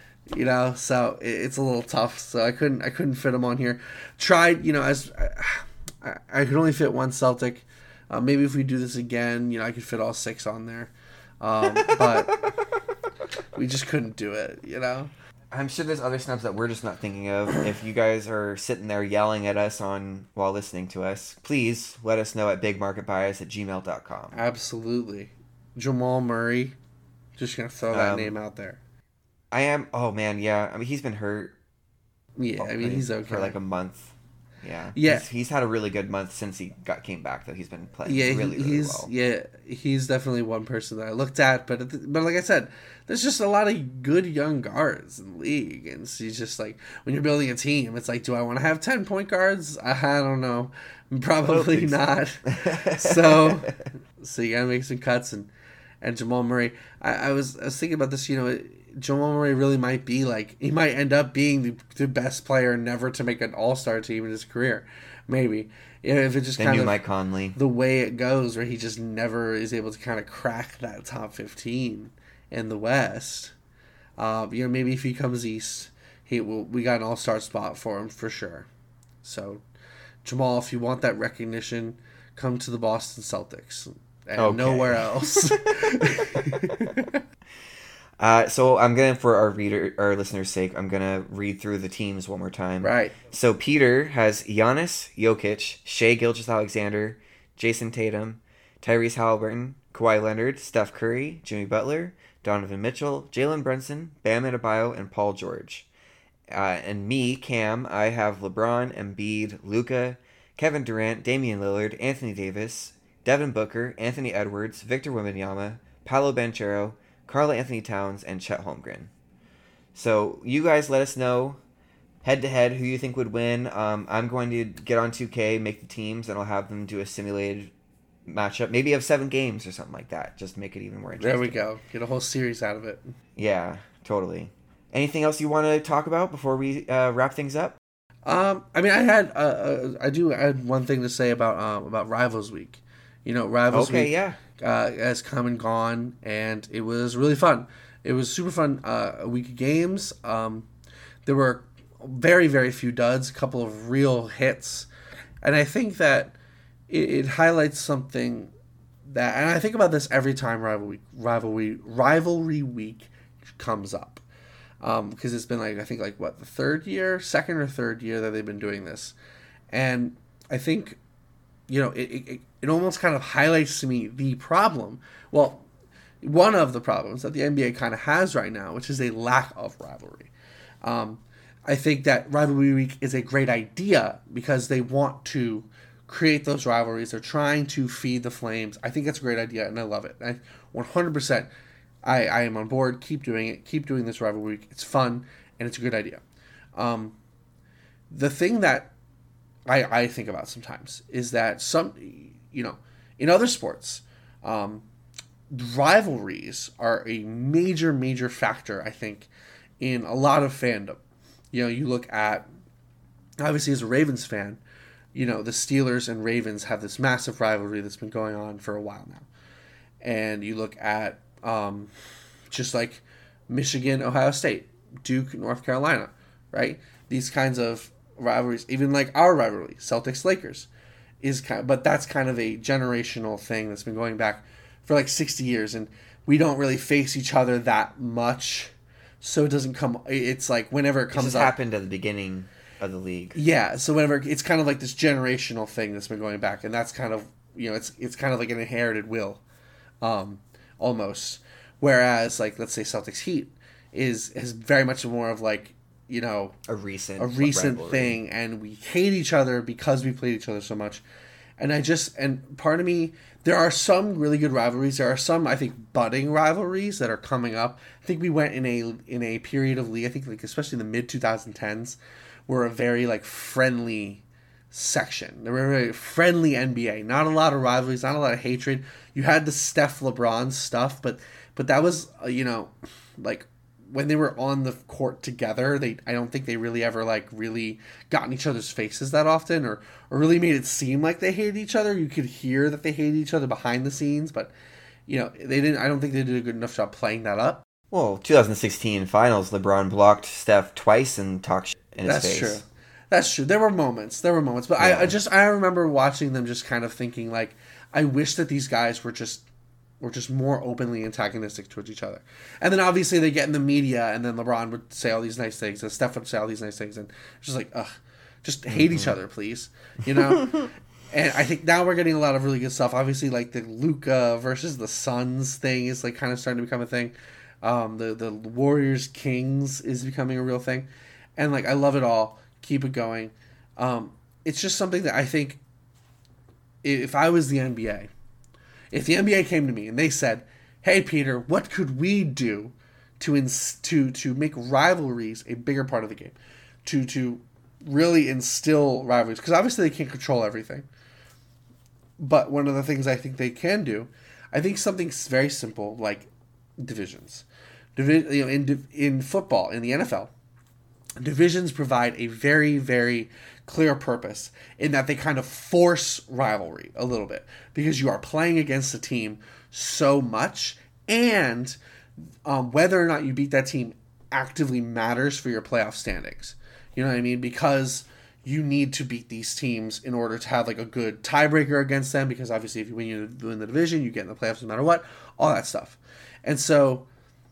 So it's a little tough. So I couldn't fit him on here. Tried, as I could only fit one Celtic. Maybe if we do this again, I could fit all 6 on there, but. We just couldn't do it, I'm sure there's other snubs that we're just not thinking of. If you guys are sitting there yelling at us while listening to us, please let us know at bigmarketbias@gmail.com. Absolutely. Jamal Murray. Just going to throw that name out there. I am. Oh, man, yeah. I mean, he's been hurt. Yeah, he's okay. For like a month. Yeah. Yeah. He's had a really good month since he came back, though. He's been playing really well. Yeah, he's definitely one person that I looked at. But like I said, there's just a lot of good young guards in the league. And so he's just like, when you're building a team, it's like, do I want to have 10 point guards? I don't know. Probably not. So you got to make some cuts. And Jamal Murray, I was thinking about this, Jamal Murray really might be he might end up being the best player never to make an All-Star team in his career. Maybe. If it just kind of Mike Conley. The way it goes where he just never is able to kind of crack that top 15 in the West. Maybe if he comes East, we got an All-Star spot for him for sure. So, Jamal, if you want that recognition, come to the Boston Celtics and nowhere else. So I'm gonna, for our listeners' sake, I'm gonna read through the teams one more time. Right. So Peter has Giannis, Jokic, Shai Gilgeous-Alexander, Jason Tatum, Tyrese Halliburton, Kawhi Leonard, Steph Curry, Jimmy Butler, Donovan Mitchell, Jalen Brunson, Bam Adebayo, and Paul George. And me, Cam, I have LeBron, Embiid, Luka, Kevin Durant, Damian Lillard, Anthony Davis, Devin Booker, Anthony Edwards, Victor Wembanyama, Paolo Banchero, Karl Anthony Towns, and Chet Holmgren. So you guys let us know head-to-head who you think would win. I'm going to get on 2K, make the teams, and I'll have them do a simulated matchup. Maybe of 7 games or something like that. Just to make it even more interesting. There we go. Get a whole series out of it. Yeah, totally. Anything else you want to talk about before we wrap things up? I mean, I had one thing to say about Rivals Week. Rivals Week has come and gone, and it was really fun. It was super fun. A week of games. There were very, very few duds, a couple of real hits, and I think that it highlights something that, and I think about this every time rivalry week comes up, because it's been I think the second or third year that they've been doing this, and I think it almost kind of highlights to me the problem. Well, one of the problems that the NBA kind of has right now, which is a lack of rivalry. I think that Rivalry Week is a great idea because they want to create those rivalries. They're trying to feed the flames. I think that's a great idea, and I love it. 100%, I am on board. Keep doing it. Keep doing this Rivalry Week. It's fun, and it's a good idea. The thing that I think about sometimes is that in other sports, rivalries are a major, major factor, I think, in a lot of fandom. You look at, obviously as a Ravens fan, the Steelers and Ravens have this massive rivalry that's been going on for a while now. And you look at just like Michigan, Ohio State, Duke, North Carolina, right? These kinds of rivalries, even like our rivalry, Celtics-Lakers, but that's kind of a generational thing that's been going back for 60 years, and we don't really face each other that much, so it doesn't come. It's whenever it comes up. This happened at the beginning of the league. Yeah, so whenever it's kind of this generational thing that's been going back, and that's kind of it's kind of like an inherited will, almost. Whereas let's say Celtics Heat is very much more of a recent thing, and we hate each other because we played each other so much. And part of me, there are some really good rivalries. There are some, I think, budding rivalries that are coming up. I think we went in a period of league, I think especially in the mid 2010s, were a very like section. They were a very friendly NBA. Not a lot of rivalries, not a lot of hatred. You had the Steph LeBron stuff, but that was like when they were on the court together, I don't think they really ever really got in each other's faces that often, or really made it seem like they hated each other. You could hear that they hated each other behind the scenes, but they didn't. I don't think they did a good enough job playing that up. Well, 2016 finals, LeBron blocked Steph twice and talked shit in his face. That's true. There were moments, but yeah. I remember watching them just kind of thinking I wish that these guys were just more openly antagonistic towards each other. And then obviously they get in the media, and then LeBron would say all these nice things, and Steph would say all these nice things, and it's just ugh, just hate each other, please, And I think now we're getting a lot of really good stuff. Obviously, the Luka versus the Suns thing is kind of starting to become a thing. The Warriors Kings is becoming a real thing, and I love it all. Keep it going. It's just something that I think, if I was the NBA, if the NBA came to me and they said, "Hey Peter, what could we do to make rivalries a bigger part of the game, to really instill rivalries?" Because obviously they can't control everything, but one of the things I think they can do, I think something very simple like divisions. In football, in the NFL, divisions provide a very, very clear purpose in that they kind of force rivalry a little bit, because you are playing against a team so much, and whether or not you beat that team actively matters for your playoff standings. You know what I mean? Because you need to beat these teams in order to have a good tiebreaker against them, because obviously if you win the division, you get in the playoffs no matter what, all that stuff. And so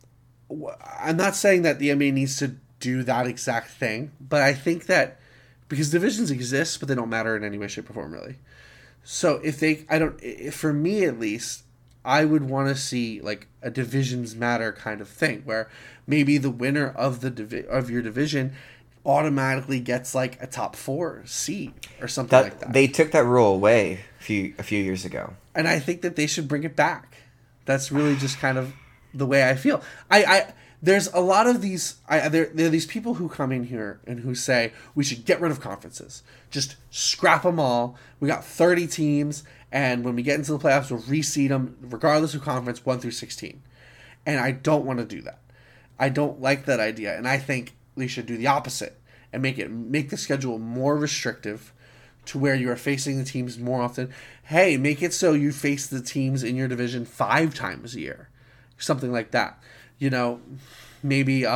I'm not saying that the NBA needs to do that exact thing, but I think that because divisions exist, but they don't matter in any way, shape, or form, really. So for me at least, I would want to see a divisions matter kind of thing, where maybe the winner of of your division automatically gets a top 4 seed or something like that. They took that rule away a few years ago, and I think that they should bring it back. That's really just kind of the way I feel. There's a lot of these. There are these people who come in here and who say we should get rid of conferences, just scrap them all. We got 30 teams, and when we get into the playoffs, we'll reseed them regardless of conference 1 through 16. And I don't want to do that. I don't like that idea, and I think we should do the opposite and make the schedule more restrictive to where you are facing the teams more often. Hey, make it so you face the teams in your division 5 times a year, something like that. Maybe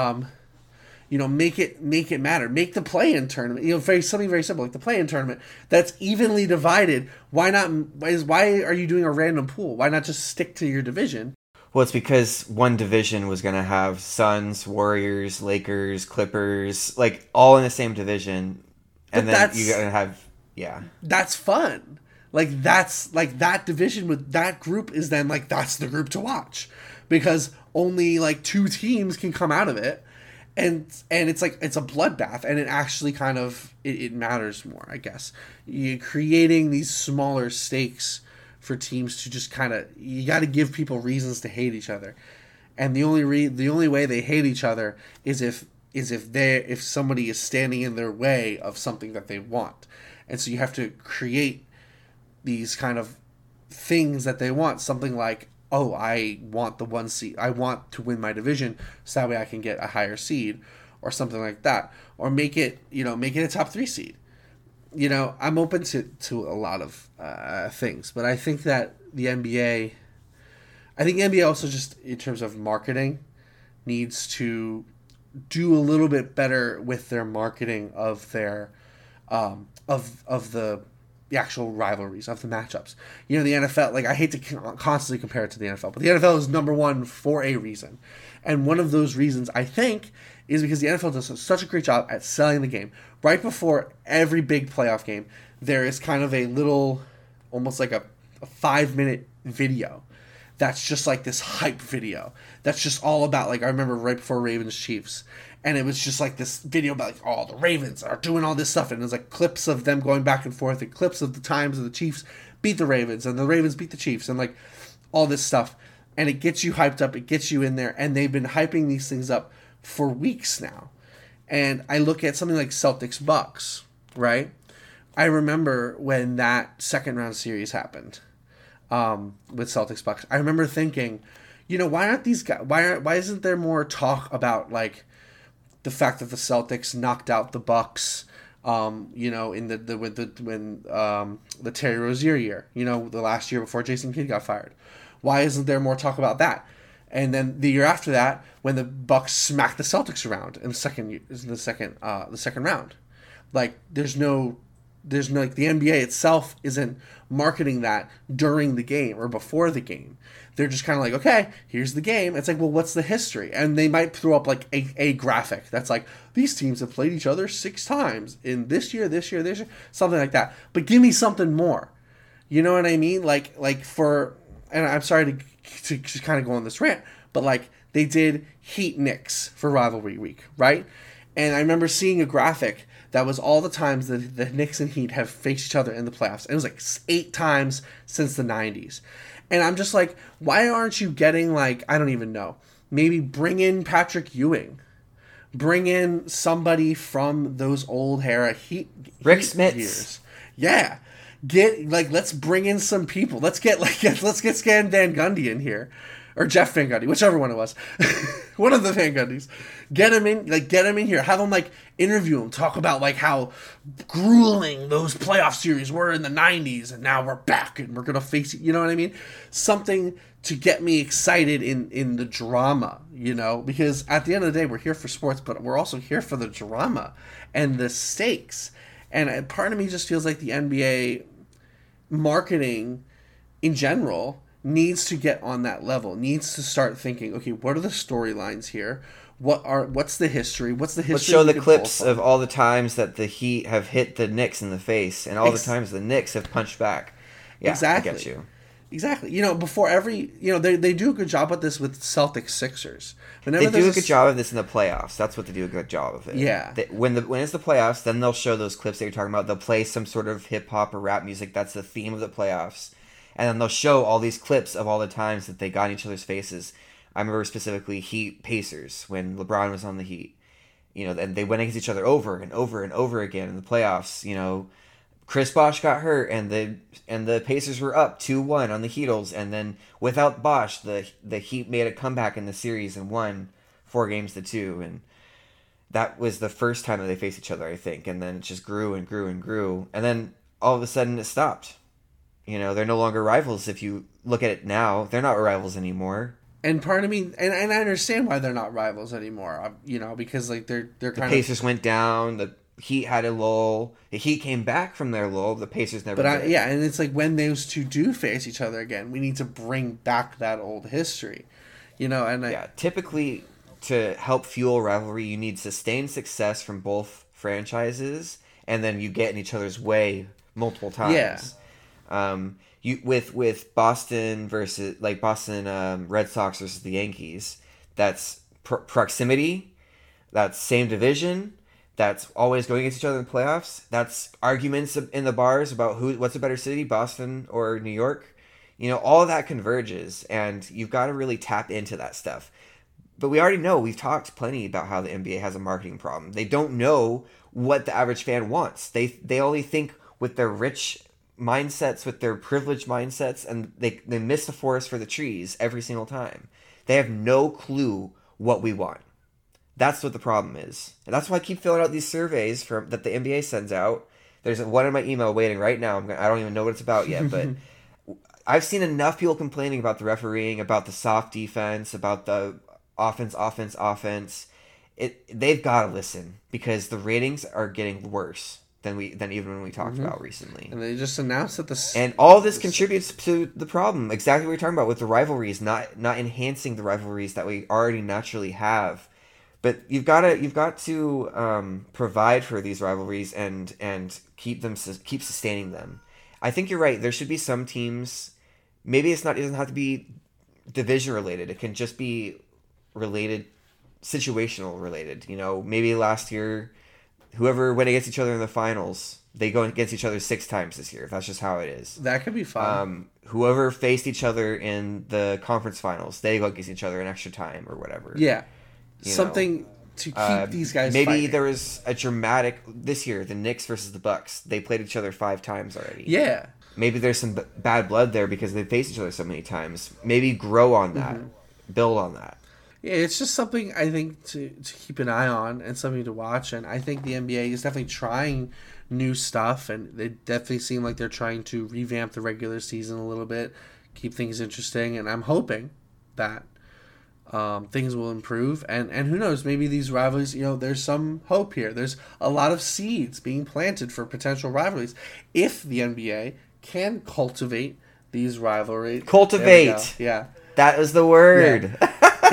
make it matter. Make the play-in tournament, something very simple like the play-in tournament that's evenly divided. Why not? Why are you doing a random pool? Why not just stick to your division? Well, it's because one division was going to have Suns, Warriors, Lakers, Clippers, like all in the same division, and then you're going to have That's fun. That's that division with that group is then that's the group to watch, because only 2 teams can come out of it. And it's it's a bloodbath, and it actually kind of it matters more, I guess. You're creating these smaller stakes for teams to just you got to give people reasons to hate each other, and the only way they hate each other is if somebody is standing in their way of something that they want, and so you have to create these kind of things that they want, something like, oh, I want the 1 seed. I want to win my division so that way I can get a higher seed, or something like that. Or make it a top 3 seed. I'm open to a lot of things, but I think that the NBA also, just in terms of marketing, needs to do a little bit better with their marketing of their of the actual rivalries, of the matchups. The NFL, I hate to constantly compare it to the NFL, but the NFL is number one for a reason. And one of those reasons, I think, is because the NFL does such a great job at selling the game. Right before every big playoff game, there is kind of a little, almost like a 5-minute video that's just this hype video. That's just all about, I remember right before Ravens Chiefs, and it was just this video about the Ravens are doing all this stuff, and it was clips of them going back and forth, and clips of the times of the Chiefs beat the Ravens and the Ravens beat the Chiefs, and all this stuff, and it gets you hyped up, it gets you in there, and they've been hyping these things up for weeks now. And I look at something like Celtics Bucks, right? I remember when that second round series happened with Celtics Bucks. I remember thinking, why aren't these guys? Why isn't there more talk about the fact that the Celtics knocked out the Bucks? In the Terry Rozier year, the last year before Jason Kidd got fired. Why isn't there more talk about that? And then the year after that, when the Bucks smacked the Celtics around in the second round, there's no the NBA itself isn't marketing that during the game or before the game. They're just kind of okay, here's the game. It's well, what's the history? And they might throw up a graphic that's these teams have played each other 6 times in this year, something like that. But give me something more. You know what I mean? And I'm sorry to kind of go on this rant, but they did Heat Knicks for rivalry week, right? And I remember seeing a graphic that was all the times that the Knicks and Heat have faced each other in the playoffs. And it was 8 times since the 90s. And I'm just why aren't you getting I don't even know, maybe bring in Patrick Ewing, bring in somebody from those old era Heat Smits years. Yeah. Let's bring in some people. Let's get Stan Van Gundy in here, or Jeff Van Gundy, whichever one it was. One of the Van Gundys. Get him in here. Have him interview him, talk about how grueling those playoff series were in the 90s, and now we're back and we're gonna face it. You know what I mean? Something to get me excited in the drama, because at the end of the day, we're here for sports, but we're also here for the drama and the stakes. And part of me just feels like the NBA marketing in general needs to get on that level, needs to start thinking, okay, what are the storylines here? What's the history? What's the history? Let's show the clips of all the times that the Heat have hit the Knicks in the face, and all the times the Knicks have punched back. Yeah, exactly. I get you. Exactly. Before every, they do a good job with this with Celtics Sixers. They do a good job of this in the playoffs. That's what they do a good job of it. Yeah. When it's the playoffs, then they'll show those clips that you're talking about. They'll play some sort of hip hop or rap music. That's the theme of the playoffs. And then they'll show all these clips of all the times that they got in each other's faces. I remember specifically Heat Pacers when LeBron was on the Heat. And they went against each other over and over and over again in the playoffs. Chris Bosh got hurt, and the Pacers were up 2-1 on the Heatles, and then without Bosh, the Heat made a comeback in the series and won 4-2, and that was the first time that they faced each other, I think. And then it just grew and grew and grew, and then all of a sudden it stopped. You know, they're no longer rivals. If you look at it now, they're not rivals anymore. And part of me, and I understand why they're not rivals anymore. You know, because like they're kind the Pacers went down. The Heat had a lull. The Heat came back from their lull. The Pacers never did. Yeah, and it's like when those two do face each other again, we need to bring back that old history. You know, and typically to help fuel rivalry, you need sustained success from both franchises, and then you get in each other's way multiple times. Yeah. You with Boston versus Boston Red Sox versus the Yankees. That's proximity. That's same division. That's always going against each other in the playoffs. That's arguments in the bars about what's a better city, Boston or New York. You know, all of that converges, and you've got to really tap into that stuff. But we already know, we've talked plenty about how the NBA has a marketing problem. They don't know what the average fan wants. They only think with their rich mindsets, with their privileged mindsets, and they miss the forest for the trees every single time. They have no clue what we want. That's what the problem is. And that's why I keep filling out these surveys that the NBA sends out. There's one in my email waiting right now. I don't even know what it's about yet, but I've seen enough people complaining about the refereeing, about the soft defense, about the offense. They've got to listen, because the ratings are getting worse than even when we talked about recently. And they just announced that and all this contributes to the problem. Exactly what you're talking about with the rivalries, not enhancing the rivalries that we already naturally have. But you've got to provide for these rivalries and keep sustaining them. I think you're right. There should be some teams. Maybe it doesn't have to be division related. It can just be related, situational related. You know, maybe last year, whoever went against each other in the finals, they go against each other 6 times this year. That's just how it is. That could be fun. Whoever faced each other in the conference finals, they go against each other in extra time or whatever. Yeah. Something to keep these guys maybe fighting. There was a dramatic this year, the Knicks versus the Bucks. They played each other 5 times already. Yeah. Maybe there's some bad blood there because they faced each other so many times. Maybe grow on that. Build on that. Yeah, it's just something I think to keep an eye on and something to watch. And I think the NBA is definitely trying new stuff, and they definitely seem like they're trying to revamp the regular season a little bit, keep things interesting. And I'm hoping that things will improve, and who knows, maybe these rivalries, you know, there's some hope here. There's a lot of seeds being planted for potential rivalries if the NBA can cultivate these rivalries. Cultivate. Yeah. That is the word. Yeah.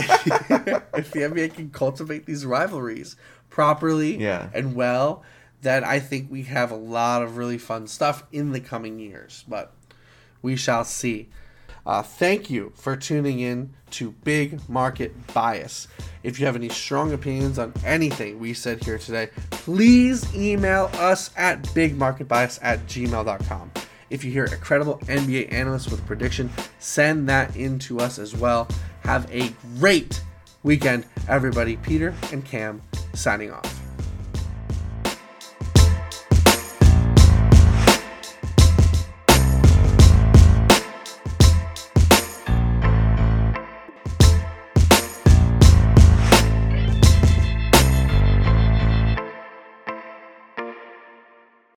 If the NBA can cultivate these rivalries properly and well, then I think we have a lot of really fun stuff in the coming years. But we shall see. Thank you for tuning in to Big Market Bias. If you have any strong opinions on anything we said here today, please email us at bigmarketbias@gmail.com. If you hear a credible NBA analyst with a prediction, send that in to us as well. Have a great weekend, everybody. Peter and Cam signing off.